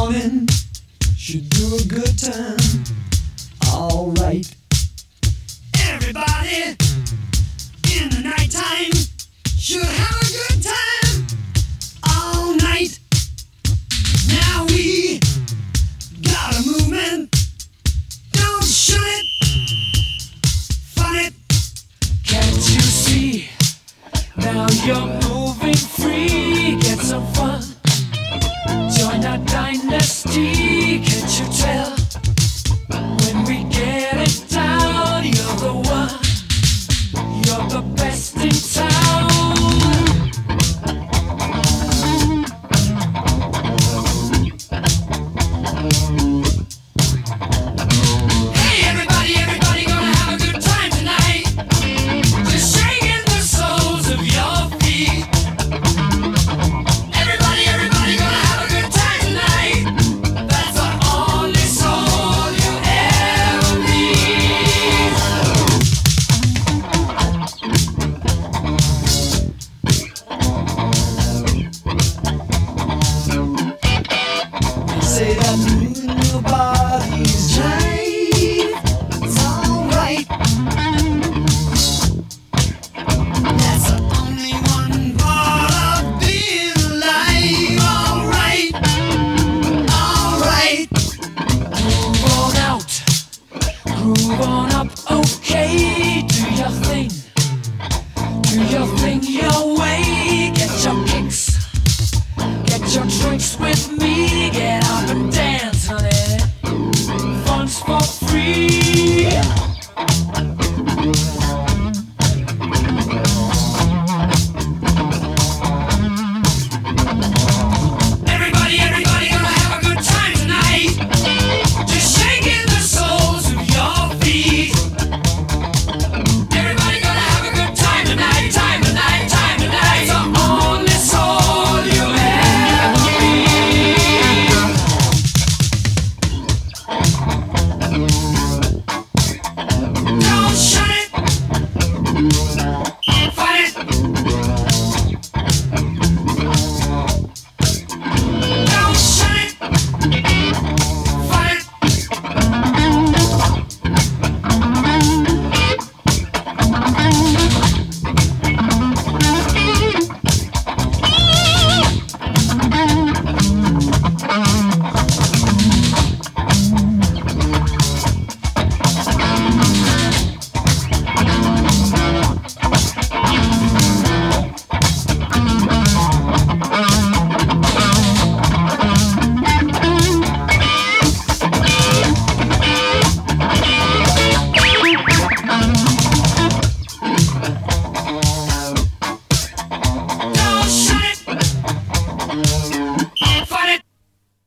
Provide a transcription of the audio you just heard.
morning should do a good time. Alright. Everybody in the nighttime should have a good time. All night. Now we got a movement. Don't shun it. Fun it. Can't you see? Now you're moving free. Get some fun. Join our dynasty. Can't you tell? When we get it down, you're the one. You're the best in town. Hey everybody, everybody gonna have a good time tonight. Just shaking the soles of your feet. Everybody, everybody gonna have a good time tonight. That's the only soul you ever need. Say that moving your body's right. It's alright. That's the only one part of being alive. Alright. Alright. Groove on out. Groove on up.